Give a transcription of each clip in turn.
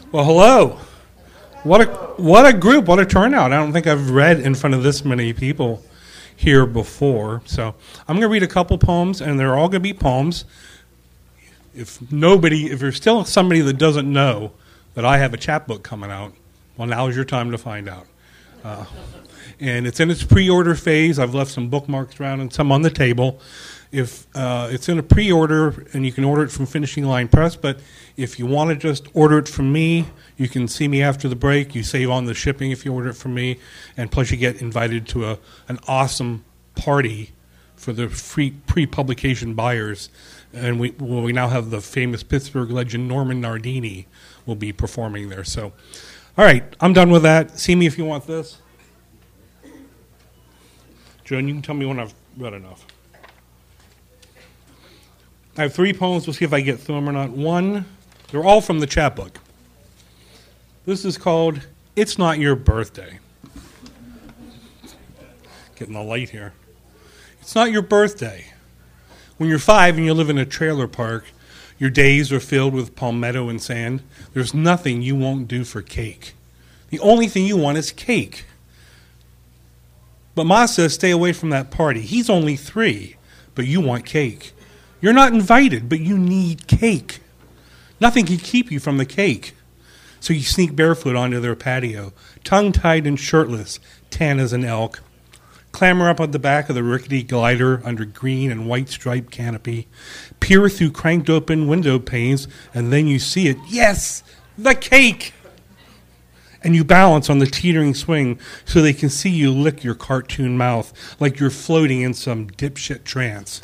Well, hello. What a group, what a turnout. I don't think I've read in front of this many people here before. So I'm going to read a couple poems, and they're all going to be poems. If there's still somebody that doesn't know that I have a chapbook coming out, well, now's your time to find out. And it's in its pre-order phase. I've left some bookmarks around and some on the table. If it's in a pre-order, and you can order it from Finishing Line Press, but if you want to just order it from me, you can see me after the break. You save on the shipping if you order it from me, and plus you get invited to an awesome party for the free pre-publication buyers. And we now have the famous Pittsburgh legend Norman Nardini will be performing there. So, all right, I'm done with that. See me if you want this. Joan, you can tell me when I've read enough. I have 3 poems. We'll see if I get through them or not. One, they're all from the chapbook. This is called It's Not Your Birthday. Getting the light here. It's not your birthday. When you're 5 and you live in a trailer park, your days are filled with palmetto and sand. There's nothing you won't do for cake. The only thing you want is cake. But Ma says stay away from that party. He's only 3, but you want cake. You're not invited, but you need cake. Nothing can keep you from the cake. So you sneak barefoot onto their patio, tongue-tied and shirtless, tan as an elk. Clamber up on the back of the rickety glider under green and white striped canopy. Peer through cranked open window panes, and then you see it. Yes, the cake! And you balance on the teetering swing so they can see you lick your cartoon mouth like you're floating in some dipshit trance.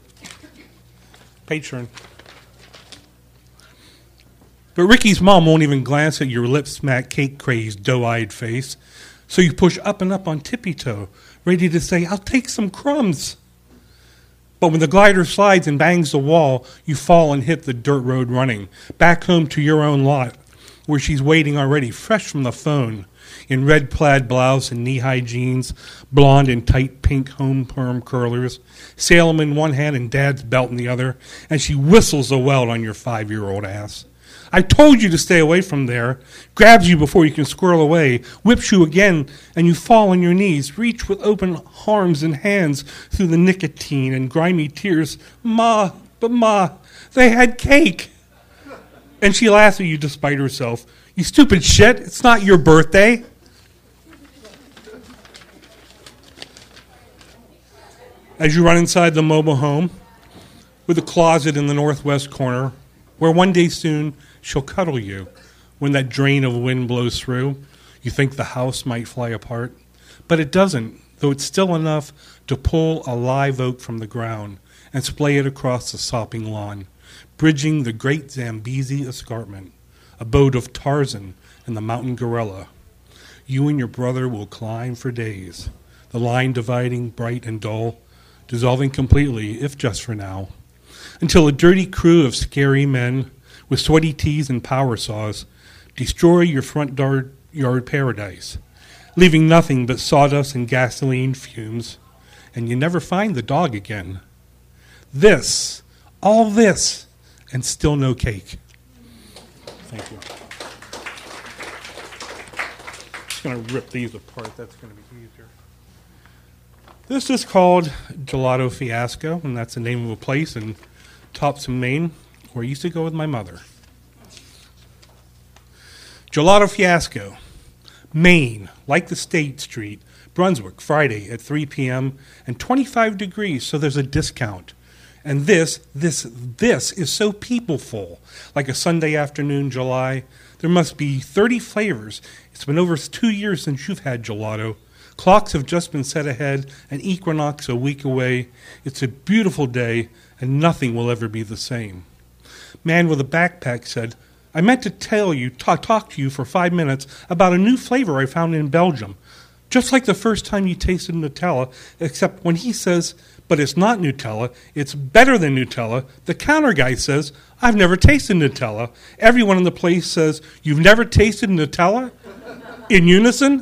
Page turn. But Ricky's mom won't even glance at your lip-smacked, cake-crazed, doe-eyed face. So you push up and up on tippy-toe, ready to say, I'll take some crumbs. But when the glider slides and bangs the wall, you fall and hit the dirt road running, back home to your own lot, where she's waiting already, fresh from the phone, in red plaid blouse and knee-high jeans, blonde and tight pink home perm curlers, Salem in one hand and Dad's belt in the other, and she whistles a welt on your 5-year-old ass. I told you to stay away from there, grabs you before you can squirrel away, whips you again, and you fall on your knees, reach with open arms and hands through the nicotine and grimy tears. Ma, but Ma, they had cake. And she laughs at you despite herself. You stupid shit, it's not your birthday. As you run inside the mobile home, with a closet in the northwest corner, where one day soon she'll cuddle you when that drain of wind blows through. You think the house might fly apart, but it doesn't, though it's still enough to pull a live oak from the ground and splay it across the sopping lawn, bridging the great Zambezi escarpment, abode of Tarzan and the mountain gorilla. You and your brother will climb for days, the line dividing bright and dull, dissolving completely, if just for now, until a dirty crew of scary men with sweaty tees and power saws destroy your front yard paradise, leaving nothing but sawdust and gasoline fumes, and you never find the dog again. This, all this, and still no cake. Thank you. I'm just going to rip these apart. That's going to be easier. This is called Gelato Fiasco, and that's the name of a place in Topsom, Maine, where I used to go with my mother. Gelato Fiasco, Maine, like the State Street, Brunswick, Friday at 3 p.m. and 25 degrees, so there's a discount. And this is so people-full, like a Sunday afternoon, July. There must be 30 flavors. It's been over 2 years since you've had gelato. Clocks have just been set ahead, an equinox a week away. It's a beautiful day, and nothing will ever be the same. Man with a backpack said, I meant to tell you, talk to you for 5 minutes about a new flavor I found in Belgium. Just like the first time you tasted Nutella, except when he says, but it's not Nutella, it's better than Nutella, the counter guy says, I've never tasted Nutella. Everyone in the place says, you've never tasted Nutella? In unison?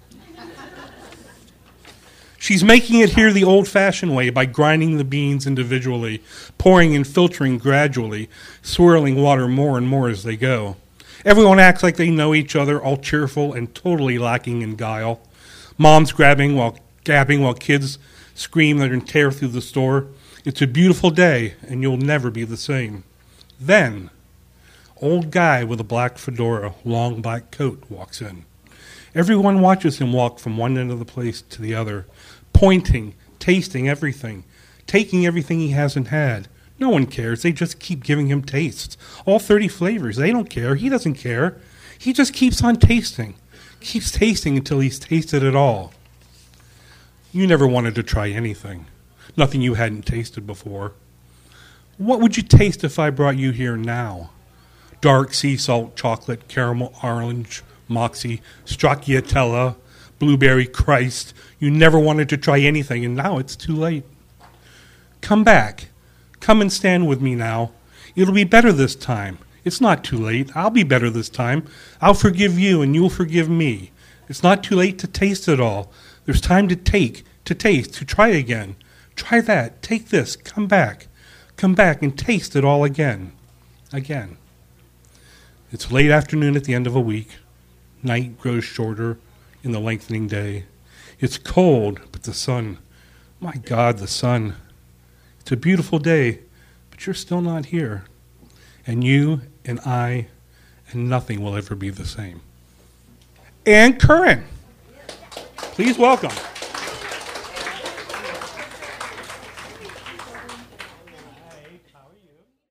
She's making it here the old-fashioned way by grinding the beans individually, pouring and filtering gradually, swirling water more and more as they go. Everyone acts like they know each other, all cheerful and totally lacking in guile. Moms gabbing while kids scream and tear through the store. It's a beautiful day, and you'll never be the same. Then, old guy with a black fedora, long black coat, walks in. Everyone watches him walk from one end of the place to the other, pointing, tasting everything, taking everything he hasn't had. No one cares. They just keep giving him tastes. All 30 flavors. They don't care. He doesn't care. He just keeps on tasting. Keeps tasting until he's tasted it all. You never wanted to try anything. Nothing you hadn't tasted before. What would you taste if I brought you here now? Dark sea salt, chocolate, caramel, orange, moxie, stracciatella, blueberry Christ. You never wanted to try anything, and now it's too late. Come back. Come and stand with me now. It'll be better this time. It's not too late. I'll be better this time. I'll forgive you, and you'll forgive me. It's not too late to taste it all. There's time to taste, to try again. Try that. Take this. Come back. Come back and taste it all again. Again. It's late afternoon at the end of a week. Night grows shorter in the lengthening day. It's cold, but the sun, my God, the sun. It's a beautiful day, but you're still not here. And you and I and nothing will ever be the same. Ann Curran. Please welcome.